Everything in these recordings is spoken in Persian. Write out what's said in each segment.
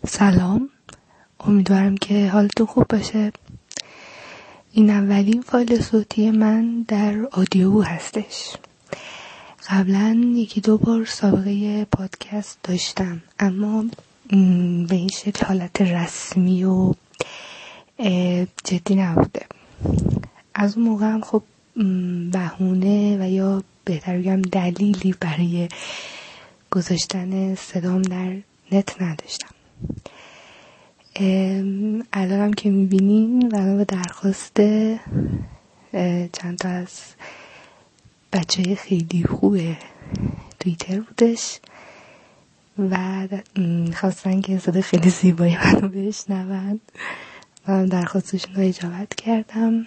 سلام، امیدوارم که حالتون خوب باشه. این اولین فایل صوتی من در آدیو هستش. قبلا 1-2 بار سابقه پادکست داشتم، اما به این شکل حالت رسمی و جدی نبوده. از اون موقع هم خب بهونه و یا بهتر بگم دلیلی برای گذاشتن صدام در نت نداشتم. الانم که میبینین و به درخواست چند تا از بچه خیلی خوبه توییتر بودش و خواستن که صدا خیلی زیبایی منو بشنون و من درخواستشون رو اجابت کردم.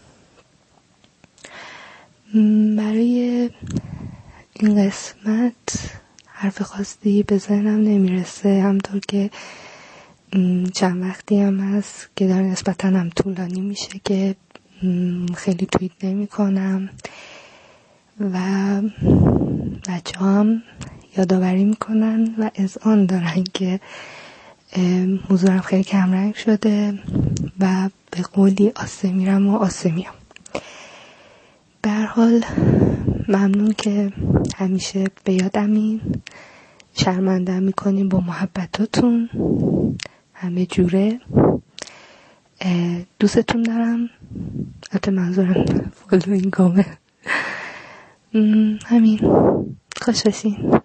برای این قسمت حرف خاصی به ذهنم نمیرسه، همطور که چند وقتی هم هست که داره نسبتاً هم طولانی میشه که خیلی توییت نمی کنم و بچه هم یادآوری میکنن و اذعان دارن که حضورم خیلی کمرنگ شده و به قولی آسه میرم و آسه میام. به هر حال ممنون که همیشه به یادمین، شرمنده میکنین با محبتاتون همه جوره. دوستتون دارم. البته منظورم فالوینگامه. همین، خوش باشین.